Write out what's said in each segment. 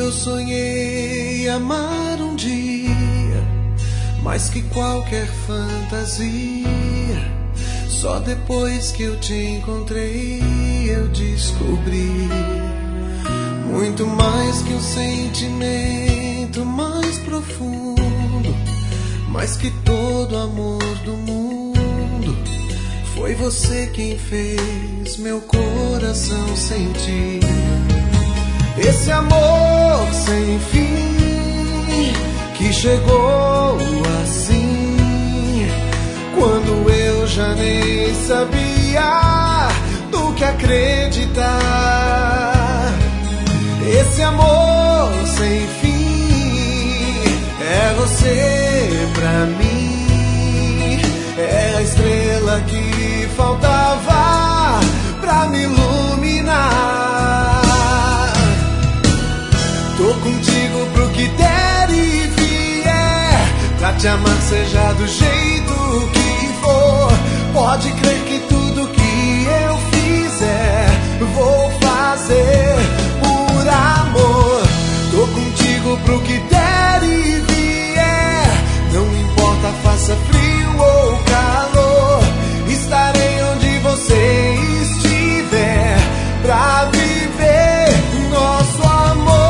eu sonhei amar um dia, mais que qualquer fantasia. Só depois que eu te encontrei eu descobri muito mais que um sentimento mais profundo, mais que todo amor do mundo. Foi você quem fez meu coração sentir esse amor sem fim que chegou assim, quando eu já nem sabia do que acreditar. Esse amor sem fim é você pra mim, é a estrela que faltava pra me iluminar. Tô contigo pro que der e vier, pra te amar seja do jeito que for. Pode crer que tudo que eu fizer vou fazer por amor. Tô contigo pro que der e vier, não importa faça frio ou calor, estarei onde você estiver pra viver nosso amor.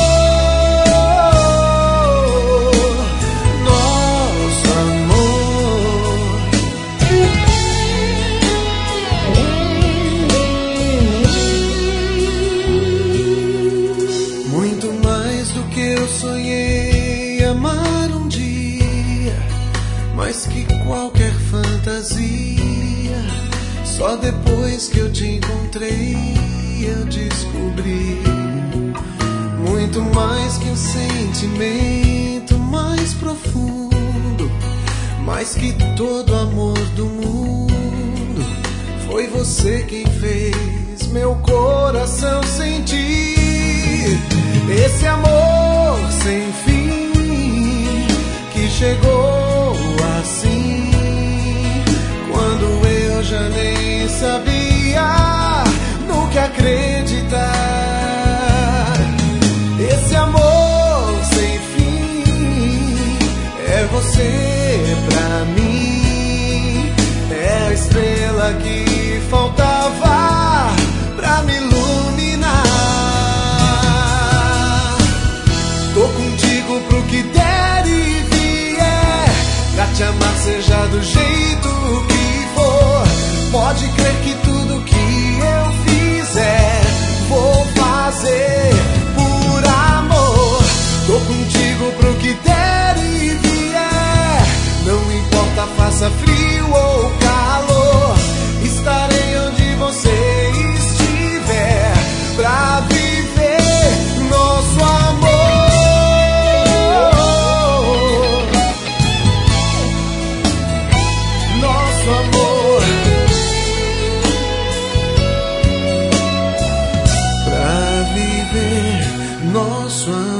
Mais que qualquer fantasia, só depois que eu te encontrei eu descobri muito mais que um sentimento mais profundo, mais que todo amor do mundo. Foi você quem fez meu coração sentir esse amor sem fim que chegou assim, quando eu já nem sabia no que acreditar. Esse amor sem fim é você pra mim, é a estrela que faltava pra me iluminar. Tô contigo pro que der e vier, pra te amar seja do jeito que for. Pode crer que tudo que eu fizer vou fazer por amor. Tô contigo pro que der e vier, não importa faça frio ou calor, estarei onde você estiver pra viver nosso amor. Nosso amor.